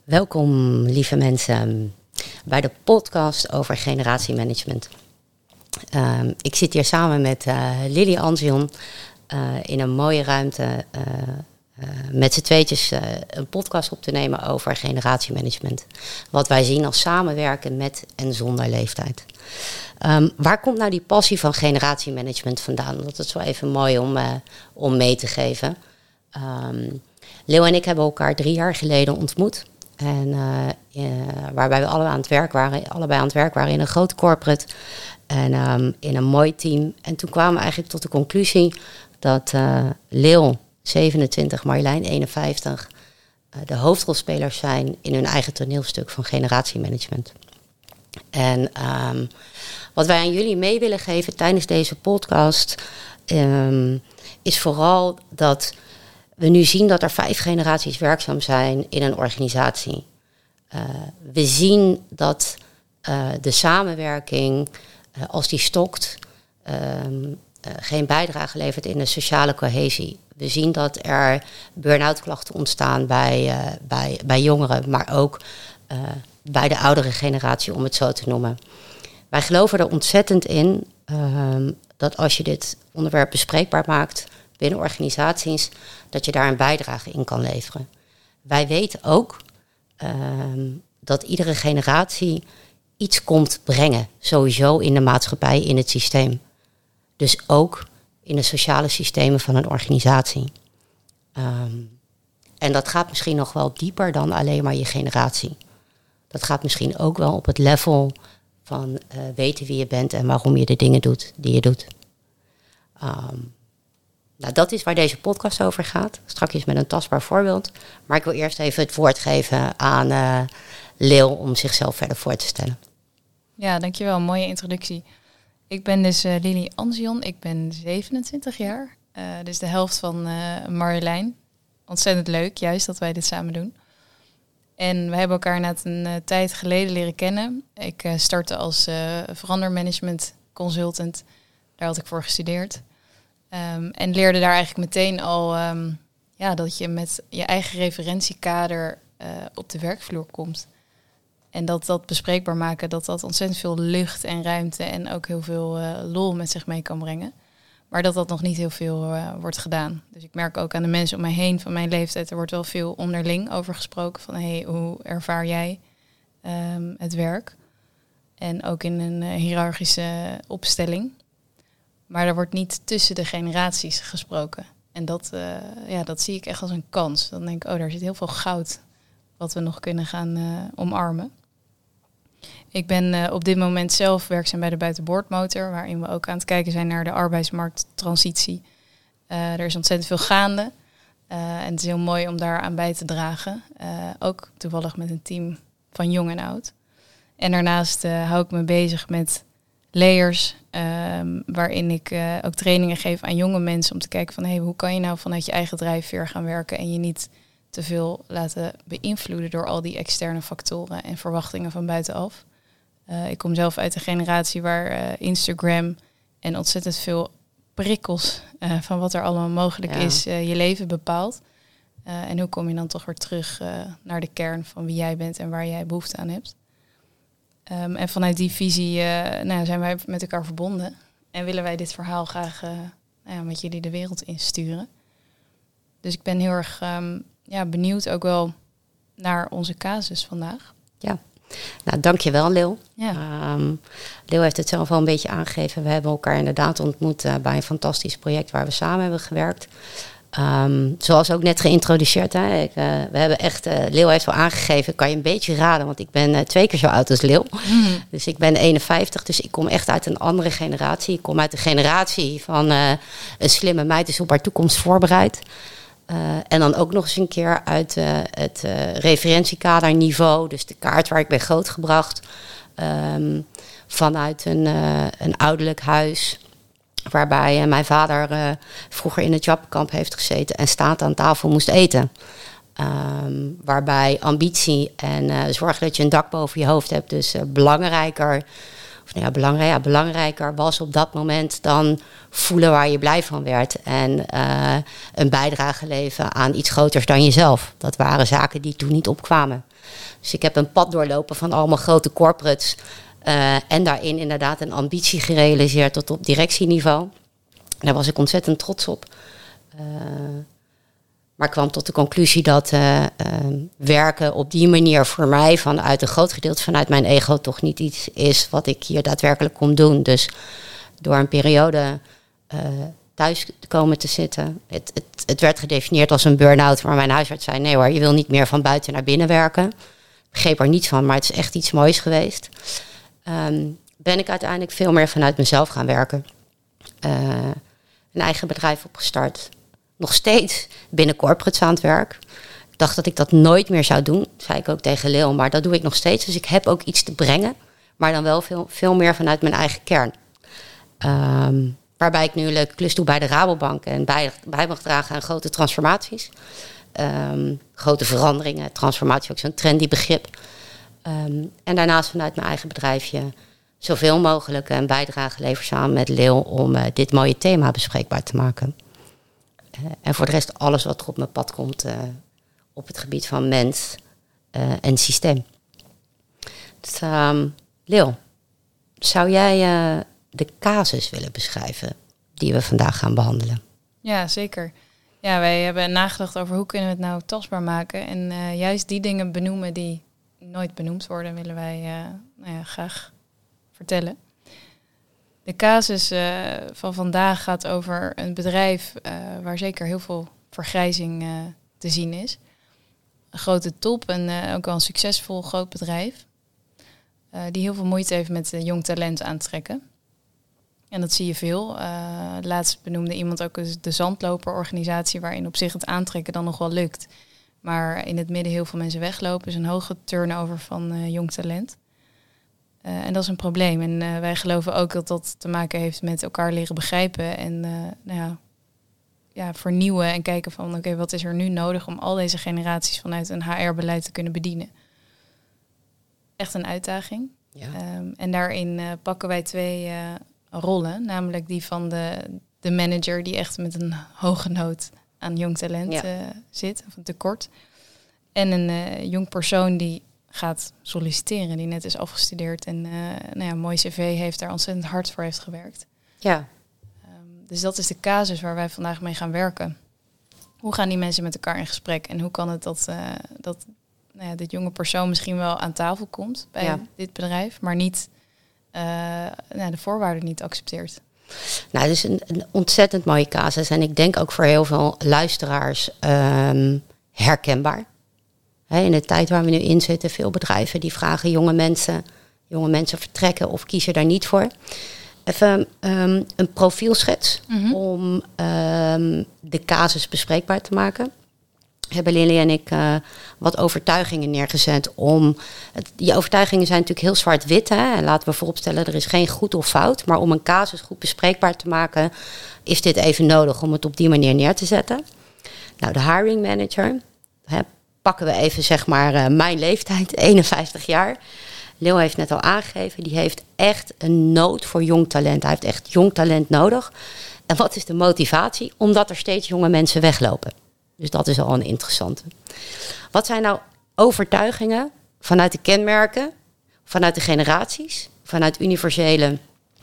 Welkom, lieve mensen, bij de podcast over generatiemanagement. Ik zit hier samen met Lily Anzion in een mooie ruimte met z'n tweetjes een podcast op te nemen over generatiemanagement. Wat wij zien als samenwerken met en zonder leeftijd. Waar komt nou die passie van generatiemanagement vandaan? Dat is wel even mooi om mee te geven. Leo en ik hebben elkaar 3 jaar geleden ontmoet. En waarbij we allebei aan het werk waren in een groot corporate. En in een mooi team. En toen kwamen we eigenlijk tot de conclusie dat Leo 27, Marjolein 51... de hoofdrolspelers zijn in hun eigen toneelstuk van generatiemanagement. En wat wij aan jullie mee willen geven tijdens deze podcast is vooral dat we nu zien dat er 5 generaties werkzaam zijn in een organisatie. We zien dat de samenwerking, als die stokt, geen bijdrage levert in de sociale cohesie. We zien dat er burn-out klachten ontstaan bij jongeren, maar ook bij de oudere generatie, om het zo te noemen. Wij geloven er ontzettend in dat als je dit onderwerp bespreekbaar maakt binnen organisaties, dat je daar een bijdrage in kan leveren. Wij weten ook dat iedere generatie iets komt brengen, sowieso in de maatschappij, in het systeem. Dus ook in de sociale systemen van een organisatie. En dat gaat misschien nog wel dieper dan alleen maar je generatie. Dat gaat misschien ook wel op het level van weten wie je bent en waarom je de dingen doet die je doet. Nou, dat is waar deze podcast over gaat. Straks met een tastbaar voorbeeld. Maar ik wil eerst even het woord geven aan Leo om zichzelf verder voor te stellen. Ja, dankjewel. Mooie introductie. Ik ben dus Lily Anzion. Ik ben 27 jaar. Dus de helft van Marjolein. Ontzettend leuk, juist dat wij dit samen doen. En we hebben elkaar net een tijd geleden leren kennen. Ik startte als verandermanagement consultant. Daar had ik voor gestudeerd. En leerde daar eigenlijk meteen al dat je met je eigen referentiekader op de werkvloer komt. En dat bespreekbaar maken, dat ontzettend veel lucht en ruimte en ook heel veel lol met zich mee kan brengen. Maar dat nog niet heel veel wordt gedaan. Dus ik merk ook aan de mensen om mij heen van mijn leeftijd, er wordt wel veel onderling over gesproken. Van hoe ervaar jij het werk? En ook in een hiërarchische opstelling. Maar er wordt niet tussen de generaties gesproken. En dat zie ik echt als een kans. Dan denk ik, daar zit heel veel goud wat we nog kunnen gaan omarmen. Ik ben op dit moment zelf werkzaam bij de Buitenboordmotor, waarin we ook aan het kijken zijn naar de arbeidsmarkttransitie. Er is ontzettend veel gaande. En het is heel mooi om daar aan bij te dragen. Ook toevallig met een team van jong en oud. En daarnaast hou ik me bezig met layers, waarin ik ook trainingen geef aan jonge mensen om te kijken van hoe kan je nou vanuit je eigen drijfveer gaan werken en je niet te veel laten beïnvloeden door al die externe factoren en verwachtingen van buitenaf. Ik kom zelf uit een generatie waar Instagram en ontzettend veel prikkels van wat er allemaal mogelijk is, je leven bepaalt. En hoe kom je dan toch weer terug naar de kern van wie jij bent en waar jij behoefte aan hebt. En vanuit die visie zijn wij met elkaar verbonden. En willen wij dit verhaal graag met jullie de wereld insturen. Dus ik ben heel erg benieuwd ook wel naar onze casus vandaag. Ja, nou dankjewel Leo. Ja. Leo heeft het zelf al een beetje aangegeven. We hebben elkaar inderdaad ontmoet bij een fantastisch project waar we samen hebben gewerkt. Zoals ook net geïntroduceerd. We hebben echt, Leo heeft wel aangegeven, kan je een beetje raden, want ik ben 2 keer zo oud als Leo. Mm. Dus ik ben 51, dus ik kom echt uit een andere generatie. Ik kom uit de generatie van een slimme meid is op haar toekomst voorbereid. En dan ook nog eens een keer uit het referentiekaderniveau, dus de kaart waar ik ben grootgebracht. Vanuit een ouderlijk huis, waarbij mijn vader vroeger in het Jappenkamp heeft gezeten en staand aan tafel moest eten. Waarbij ambitie en zorgen dat je een dak boven je hoofd hebt dus belangrijker was op dat moment dan voelen waar je blij van werd. En een bijdrage leveren aan iets groters dan jezelf. Dat waren zaken die toen niet opkwamen. Dus ik heb een pad doorlopen van allemaal grote corporates. En daarin inderdaad een ambitie gerealiseerd tot op directieniveau. Daar was ik ontzettend trots op. Maar kwam tot de conclusie dat werken op die manier voor mij vanuit een groot gedeelte vanuit mijn ego toch niet iets is wat ik hier daadwerkelijk kon doen. Dus door een periode thuis komen te zitten. Het werd gedefinieerd als een burn-out, maar mijn huisarts zei nee hoor, je wil niet meer van buiten naar binnen werken. Ik begreep er niets van, maar het is echt iets moois geweest. Ben ik uiteindelijk veel meer vanuit mezelf gaan werken. Een eigen bedrijf opgestart. Nog steeds binnen corporates aan het werk. Ik dacht dat ik dat nooit meer zou doen. Dat zei ik ook tegen Leel, maar dat doe ik nog steeds. Dus ik heb ook iets te brengen. Maar dan wel veel meer vanuit mijn eigen kern. Waarbij ik nu een leuke klus doe bij de Rabobank. En bij mag dragen aan grote transformaties. Grote veranderingen. Transformatie ook zo'n trendy begrip. En daarnaast vanuit mijn eigen bedrijfje zoveel mogelijk een bijdrage lever samen met Leel om dit mooie thema bespreekbaar te maken. En voor de rest alles wat er op mijn pad komt op het gebied van mens en systeem. Dus, Leel, zou jij de casus willen beschrijven die we vandaag gaan behandelen? Ja, zeker. Ja, wij hebben nagedacht over hoe kunnen we het nou tastbaar maken. En juist die dingen benoemen die nooit benoemd worden, willen wij graag vertellen. De casus van vandaag gaat over een bedrijf waar zeker heel veel vergrijzing te zien is. Een grote top en ook wel een succesvol groot bedrijf. Die heel veel moeite heeft met jong talent aantrekken. En dat zie je veel. Laatst benoemde iemand ook de zandloperorganisatie, waarin op zich het aantrekken dan nog wel lukt. Maar in het midden heel veel mensen weglopen. Dus een hoge turnover van jong talent. En dat is een probleem. En wij geloven ook dat dat te maken heeft met elkaar leren begrijpen. En vernieuwen en kijken van oké, wat is er nu nodig om al deze generaties vanuit een HR-beleid te kunnen bedienen. Echt een uitdaging. Ja. En daarin pakken wij twee rollen. Namelijk die van de manager die echt met een hoge nood aan jong talent zit. Of een tekort. En een jong persoon die gaat solliciteren, die net is afgestudeerd en een mooi cv heeft, daar ontzettend hard voor heeft gewerkt. Ja. Dus dat is de casus waar wij vandaag mee gaan werken. Hoe gaan die mensen met elkaar in gesprek en hoe kan het dat dit jonge persoon misschien wel aan tafel komt bij dit bedrijf, maar niet de voorwaarden niet accepteert? Nou, het is een ontzettend mooie casus en ik denk ook voor heel veel luisteraars herkenbaar. In de tijd waar we nu in zitten, veel bedrijven die vragen jonge mensen vertrekken of kiezen daar niet voor. Even een profielschets om de casus bespreekbaar te maken. Hebben Lily en ik wat overtuigingen neergezet die overtuigingen zijn natuurlijk heel zwart-wit. En laten we vooropstellen, er is geen goed of fout. Maar om een casus goed bespreekbaar te maken, is dit even nodig om het op die manier neer te zetten. Nou, de hiring manager, pakken we even zeg maar mijn leeftijd, 51 jaar. Leo heeft net al aangegeven, die heeft echt een nood voor jong talent. Hij heeft echt jong talent nodig. En wat is de motivatie? Omdat er steeds jonge mensen weglopen. Dus dat is al een interessante. Wat zijn nou overtuigingen vanuit de kenmerken, vanuit de generaties, vanuit universele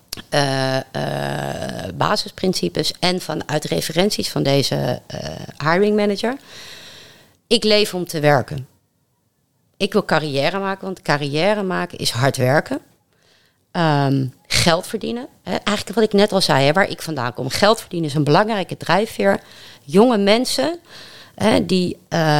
basisprincipes en vanuit referenties van deze hiring manager? Ik leef om te werken. Ik wil carrière maken, want carrière maken is hard werken. Geld verdienen. Eigenlijk wat ik net al zei, waar ik vandaan kom. Geld verdienen is een belangrijke drijfveer. Jonge mensen die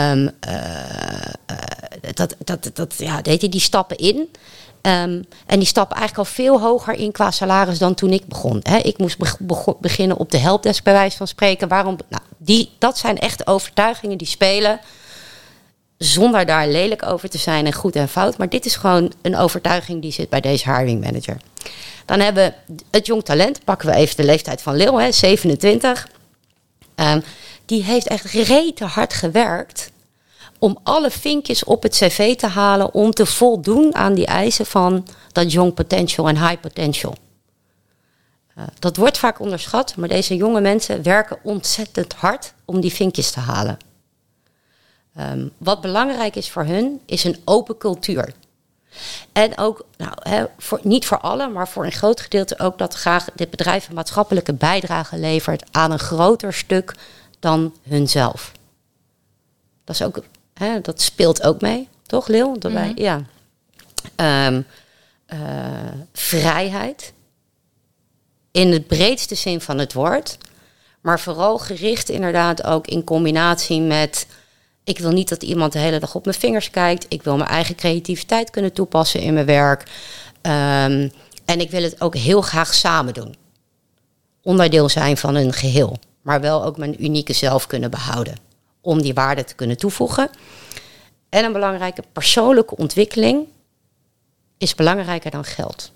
die stappen in. En die stappen eigenlijk al veel hoger in qua salaris dan toen ik begon. Ik moest beginnen op de helpdesk bij wijze van spreken. Dat zijn echt overtuigingen die spelen zonder daar lelijk over te zijn en goed en fout. Maar dit is gewoon een overtuiging die zit bij deze hiring manager. Dan hebben we het jong talent. Pakken we even de leeftijd van Lil, 27. Die heeft echt rete hard gewerkt om alle vinkjes op het cv te halen om te voldoen aan die eisen van dat young potential en high potential. Dat wordt vaak onderschat, maar deze jonge mensen werken ontzettend hard om die vinkjes te halen. Wat belangrijk is voor hun, is een open cultuur. En ook, niet voor allen, maar voor een groot gedeelte ook dat graag dit bedrijf een maatschappelijke bijdrage levert aan een groter stuk dan hunzelf. Dat is ook, dat speelt ook mee, toch, Leeuw? Ja. Vrijheid. In het breedste zin van het woord. Maar vooral gericht inderdaad ook in combinatie met... Ik wil niet dat iemand de hele dag op mijn vingers kijkt. Ik wil mijn eigen creativiteit kunnen toepassen in mijn werk. En ik wil het ook heel graag samen doen. Onderdeel zijn van een geheel. Maar wel ook mijn unieke zelf kunnen behouden. Om die waarde te kunnen toevoegen. En een belangrijke persoonlijke ontwikkeling is belangrijker dan geld.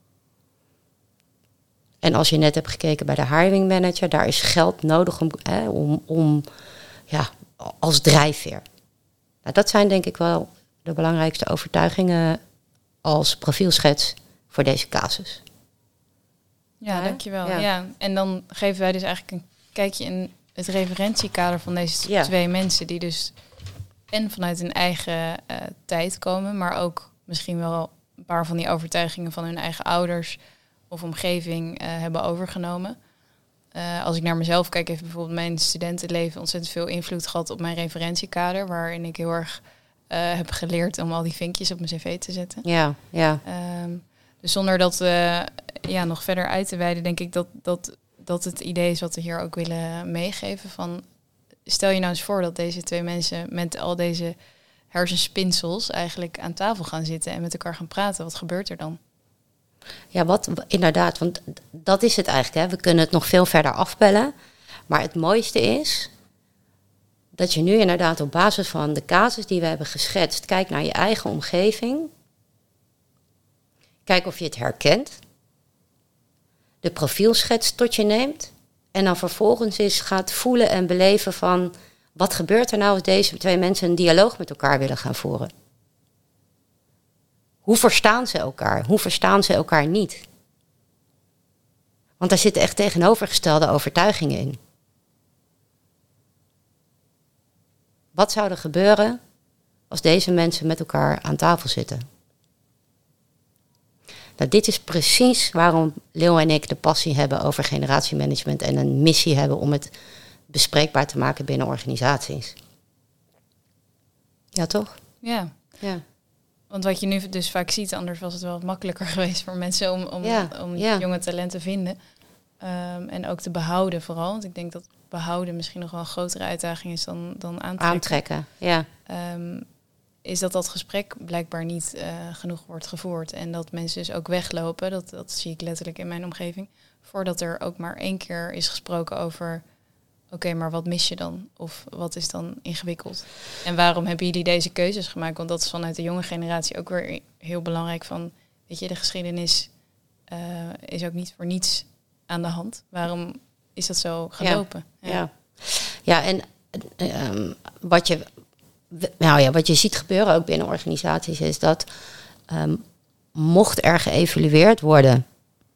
En als je net hebt gekeken bij de hiring manager, daar is geld nodig om als drijfveer. Nou, dat zijn denk ik wel de belangrijkste overtuigingen als profielschets voor deze casus. Ja, dankjewel. Ja. En dan geven wij dus eigenlijk een kijkje in het referentiekader van deze twee mensen die dus en vanuit hun eigen tijd komen, maar ook misschien wel een paar van die overtuigingen van hun eigen ouders of omgeving hebben overgenomen. Als ik naar mezelf kijk, heeft bijvoorbeeld mijn studentenleven ontzettend veel invloed gehad op mijn referentiekader, waarin ik heel erg heb geleerd om al die vinkjes op mijn cv te zetten. Ja. Dus zonder dat nog verder uit te wijden, denk ik dat het idee is wat we hier ook willen meegeven. Van, stel je nou eens voor dat deze twee mensen met al deze hersenspinsels eigenlijk aan tafel gaan zitten en met elkaar gaan praten. Wat gebeurt er dan? Ja, inderdaad, want dat is het eigenlijk. We kunnen het nog veel verder afpellen. Maar het mooiste is dat je nu inderdaad op basis van de casus die we hebben geschetst, kijkt naar je eigen omgeving. Kijk of je het herkent. De profielschets tot je neemt. En dan vervolgens eens gaat voelen en beleven van, wat gebeurt er nou als deze twee mensen een dialoog met elkaar willen gaan voeren? Hoe verstaan ze elkaar? Hoe verstaan ze elkaar niet? Want daar zitten echt tegenovergestelde overtuigingen in. Wat zou er gebeuren als deze mensen met elkaar aan tafel zitten? Nou, dit is precies waarom Leeuw en ik de passie hebben over generatiemanagement en een missie hebben om het bespreekbaar te maken binnen organisaties. Ja, toch? Ja. Want wat je nu dus vaak ziet, anders was het wel wat makkelijker geweest voor mensen om jonge talenten te vinden. En ook te behouden vooral. Want ik denk dat behouden misschien nog wel een grotere uitdaging is dan aantrekken. Ja. Is dat gesprek blijkbaar niet genoeg wordt gevoerd. En dat mensen dus ook weglopen, dat zie ik letterlijk in mijn omgeving, voordat er ook maar 1 keer is gesproken over, oké, maar wat mis je dan? Of wat is dan ingewikkeld? En waarom hebben jullie deze keuzes gemaakt? Want dat is vanuit de jonge generatie ook weer heel belangrijk van, weet je, de geschiedenis is ook niet voor niets aan de hand. Waarom is dat zo gelopen? Ja, en wat je ziet gebeuren ook binnen organisaties is dat mocht er geëvalueerd worden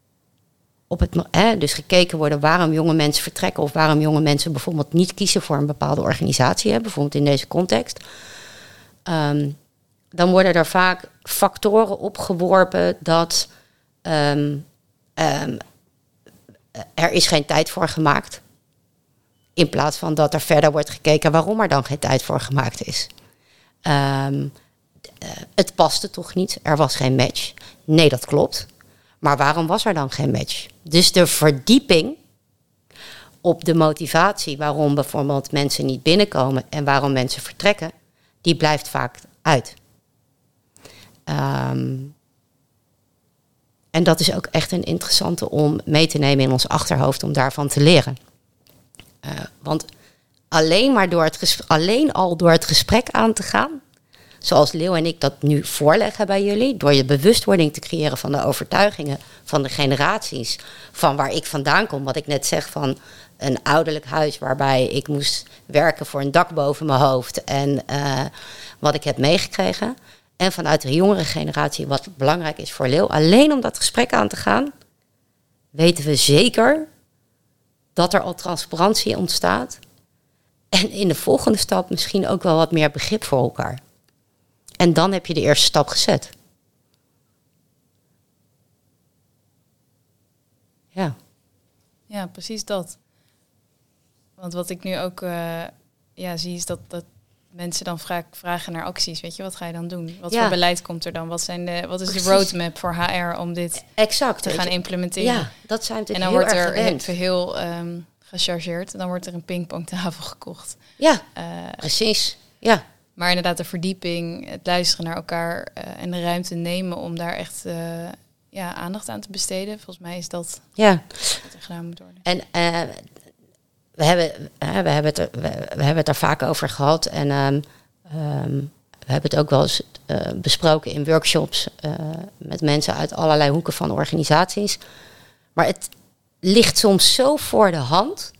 dus gekeken worden waarom jonge mensen vertrekken of waarom jonge mensen bijvoorbeeld niet kiezen voor een bepaalde organisatie, bijvoorbeeld in deze context, dan worden er vaak factoren opgeworpen dat er is geen tijd voor gemaakt. In plaats van dat er verder wordt gekeken waarom er dan geen tijd voor gemaakt is. Het paste toch niet, er was geen match. Nee, dat klopt. Maar waarom was er dan geen match? Dus de verdieping op de motivatie waarom bijvoorbeeld mensen niet binnenkomen en waarom mensen vertrekken, die blijft vaak uit. En dat is ook echt een interessante om mee te nemen in ons achterhoofd om daarvan te leren. Want alleen al door het gesprek aan te gaan, zoals Leeuw en ik dat nu voorleggen bij jullie, door je bewustwording te creëren van de overtuigingen van de generaties, van waar ik vandaan kom, wat ik net zeg van een ouderlijk huis waarbij ik moest werken voor een dak boven mijn hoofd en wat ik heb meegekregen. En vanuit de jongere generatie, wat belangrijk is voor Leeuw, alleen om dat gesprek aan te gaan, weten we zeker dat er al transparantie ontstaat En in de volgende stap misschien ook wel wat meer begrip voor elkaar. En dan heb je de eerste stap gezet. Ja. Ja, precies dat. Want wat ik nu ook zie is dat mensen dan vragen naar acties. Weet je, wat ga je dan doen? Wat voor beleid komt er dan? Wat is de roadmap voor HR om dit te gaan implementeren? Ja, dat zijn natuurlijk en dan heel wordt erg er even heel gechargeerd. En dan wordt er een pingpongtafel gekocht. Ja, precies. Ja. Maar inderdaad, de verdieping, het luisteren naar elkaar en de ruimte nemen om daar echt aandacht aan te besteden. Volgens mij is dat wat er gedaan moet worden. En we hebben het er vaak over gehad. En we hebben het ook wel eens besproken in workshops met mensen uit allerlei hoeken van organisaties. Maar het ligt soms zo voor de hand,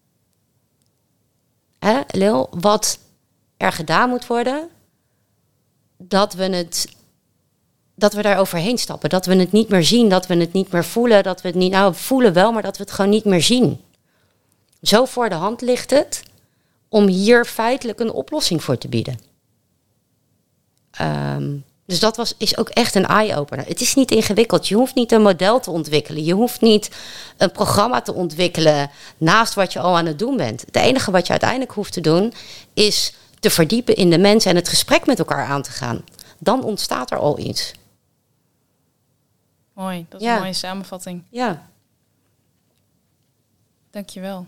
Lil, wat er gedaan moet worden, dat we daar overheen stappen. Dat we het niet meer zien, dat we het niet meer voelen. Dat we het niet, voelen wel, maar dat we het gewoon niet meer zien. Zo voor de hand ligt het om hier feitelijk een oplossing voor te bieden. Dus dat is ook echt een eye-opener. Het is niet ingewikkeld. Je hoeft niet een model te ontwikkelen. Je hoeft niet een programma te ontwikkelen naast wat je al aan het doen bent. Het enige wat je uiteindelijk hoeft te doen is te verdiepen in de mensen en het gesprek met elkaar aan te gaan. Dan ontstaat er al iets. Mooi, dat is een mooie samenvatting. Ja. Dankjewel.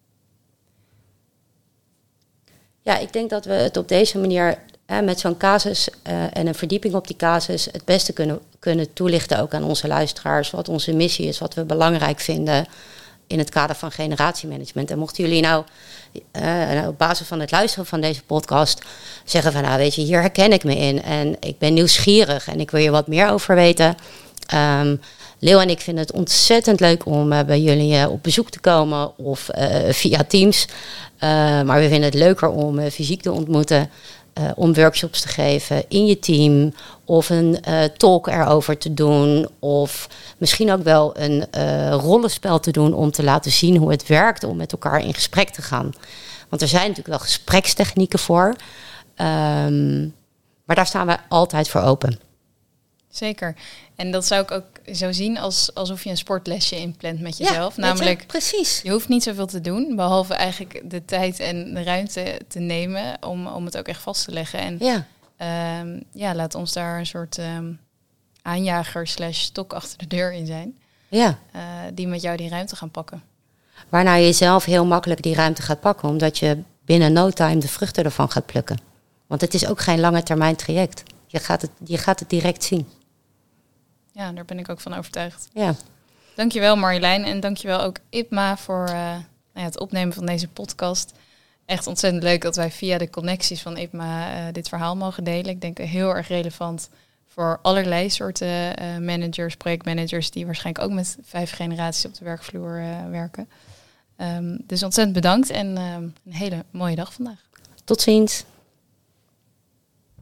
Ja, ik denk dat we het op deze manier met zo'n casus en een verdieping op die casus het beste kunnen toelichten ook aan onze luisteraars. Wat onze missie is, wat we belangrijk vinden in het kader van generatiemanagement. En mochten jullie nou op basis van het luisteren van deze podcast zeggen van weet je, hier herken ik me in en ik ben nieuwsgierig en ik wil hier wat meer over weten. Leo en ik vinden het ontzettend leuk om bij jullie op bezoek te komen of via Teams. Maar we vinden het leuker om fysiek te ontmoeten, om workshops te geven in je team of een talk erover te doen of misschien ook wel een rollenspel te doen om te laten zien hoe het werkt om met elkaar in gesprek te gaan. Want er zijn natuurlijk wel gesprekstechnieken voor, maar daar staan wij altijd voor open. Zeker. En dat zou ik ook zo zien alsof je een sportlesje inplant met jezelf. Namelijk, precies. Je hoeft niet zoveel te doen, behalve eigenlijk de tijd en de ruimte te nemen om het ook echt vast te leggen. En laat ons daar een soort aanjager / stok achter de deur in zijn. Ja. Die met jou die ruimte gaan pakken. Waarna je zelf heel makkelijk die ruimte gaat pakken, omdat je binnen no time de vruchten ervan gaat plukken. Want het is ook geen lange termijn traject. Je gaat het direct zien. Ja, daar ben ik ook van overtuigd. Ja. Dankjewel Marjolein en dankjewel ook IPMA voor het opnemen van deze podcast. Echt ontzettend leuk dat wij via de connecties van IPMA dit verhaal mogen delen. Ik denk heel erg relevant voor allerlei soorten managers, projectmanagers die waarschijnlijk ook met 5 generaties op de werkvloer werken. Dus ontzettend bedankt en een hele mooie dag vandaag. Tot ziens.